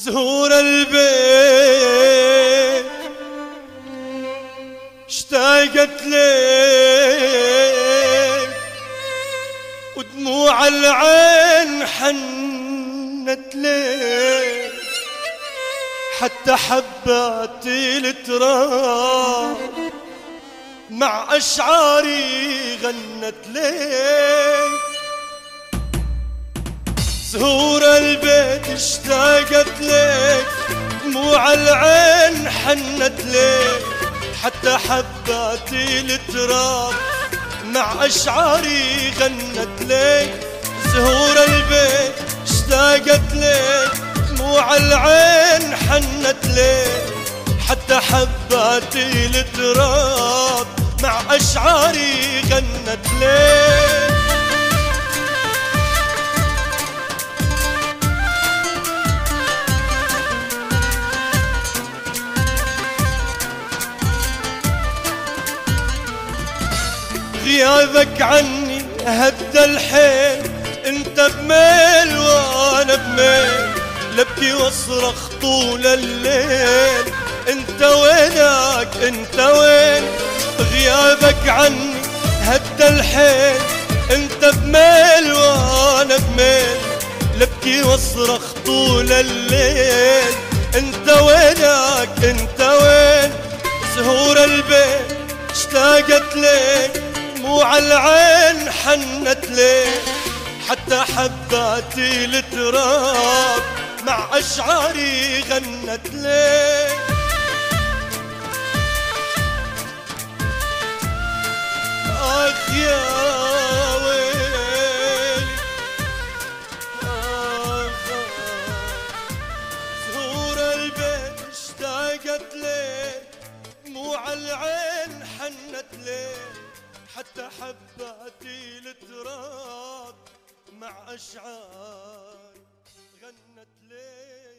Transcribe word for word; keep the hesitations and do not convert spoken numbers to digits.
زهور البيت اشتاقت ليك ودموع العين حنت ليك، حتى حبات التراب مع أشعاري غنت ليك. زهور البيت اشتاقت ليك، دموع العين حنت ليك، حتى حبات التراب مع أشعاري غنت ليك. زهور البيت اشتاقت ليك، دموع العين حنت ليك، حتى حبات التراب مع أشعاري غنت ليك. غيابك عني هدى الحيل، انت بميل وانا بميل، لبكي واصرخ طول الليل، انت وينك انت وين. غيابك عني هدى الحيل، انت بميل وانا بميل، لبكي واصرخ طول الليل، انت وينك انت وين. زهور البيت اشتاقت ليك، دموع العين حنت ليك، حتى حبات التراب مع أشعاري غنت ليك. آخ يا ويلي آخ، زهور البيت اشتاقت ليك، دموع العين حنت ليك، حتى حبات التراب مع أشعار غنت ليك.